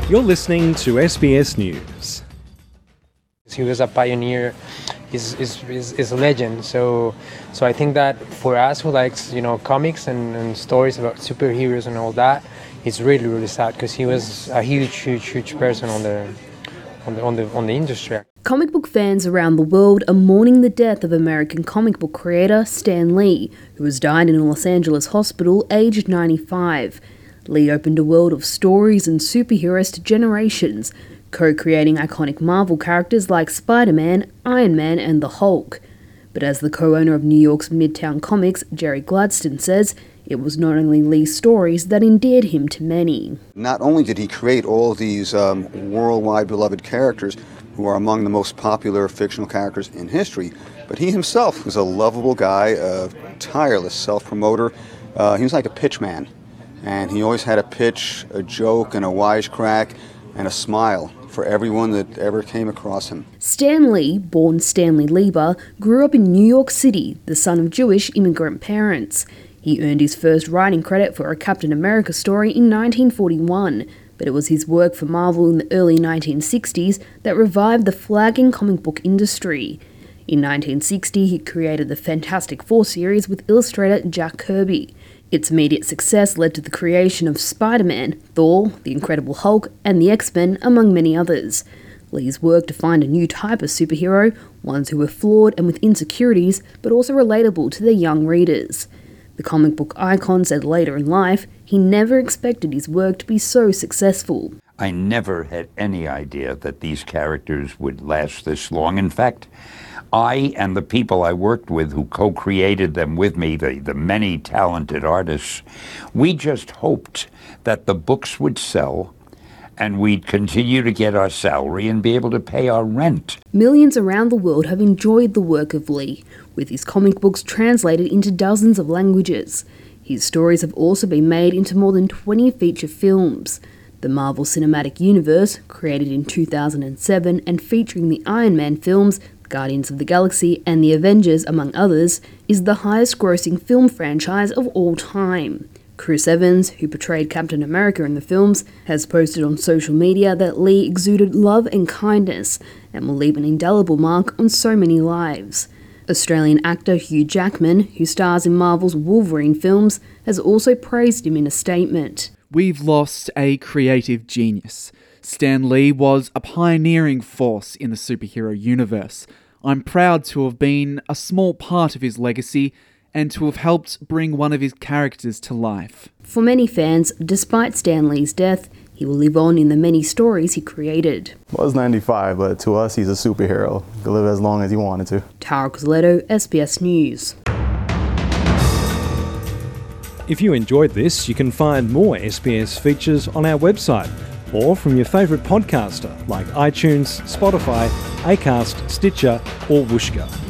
You're listening to SBS News. He was a pioneer, is a legend. So I think that for us who likes comics and stories about superheroes and all that, it's really really sad because he was a huge person on the industry. Comic book fans around the world are mourning the death of American comic book creator Stan Lee, who has died in a Los Angeles hospital aged 95. Lee opened a world of stories and superheroes to generations, co-creating iconic Marvel characters like Spider-Man, Iron Man and the Hulk. But as the co-owner of New York's Midtown Comics, Jerry Gladstone says, it was not only Lee's stories that endeared him to many. Not only did he create all these worldwide beloved characters who are among the most popular fictional characters in history, but he himself was a lovable guy, a tireless self-promoter. He was like a pitch man, and he always had a pitch, a joke, and a wisecrack, and a smile for everyone that ever came across him. Stan Lee, born Stanley Lieber, grew up in New York City, the son of Jewish immigrant parents. He earned his first writing credit for a Captain America story in 1941, but it was his work for Marvel in the early 1960s that revived the flagging comic book industry. In 1960, he created the Fantastic Four series with illustrator Jack Kirby. Its immediate success led to the creation of Spider-Man, Thor, the Incredible Hulk, and the X-Men, among many others. Lee's work defined a new type of superhero, ones who were flawed and with insecurities, but also relatable to their young readers. The comic book icon said later in life, he never expected his work to be so successful. I never had any idea that these characters would last this long. In fact, I and the people I worked with who co-created them with me, the many talented artists, we just hoped that the books would sell and we'd continue to get our salary and be able to pay our rent. Millions around the world have enjoyed the work of Lee, with his comic books translated into dozens of languages. His stories have also been made into more than 20 feature films. The Marvel Cinematic Universe, created in 2007 and featuring the Iron Man films, Guardians of the Galaxy and the Avengers, among others, is the highest-grossing film franchise of all time. Chris Evans, who portrayed Captain America in the films, has posted on social media that Lee exuded love and kindness and will leave an indelible mark on so many lives. Australian actor Hugh Jackman, who stars in Marvel's Wolverine films, has also praised him in a statement. We've lost a creative genius. Stan Lee was a pioneering force in the superhero universe. I'm proud to have been a small part of his legacy and to have helped bring one of his characters to life. For many fans, despite Stan Lee's death, he will live on in the many stories he created. Well, it's 95, but to us, he's a superhero. He could live as long as he wanted to. Tara Cosletto, SBS News. If you enjoyed this, you can find more SBS features on our website or from your favourite podcaster like iTunes, Spotify, Acast, Stitcher or Whooshkaa.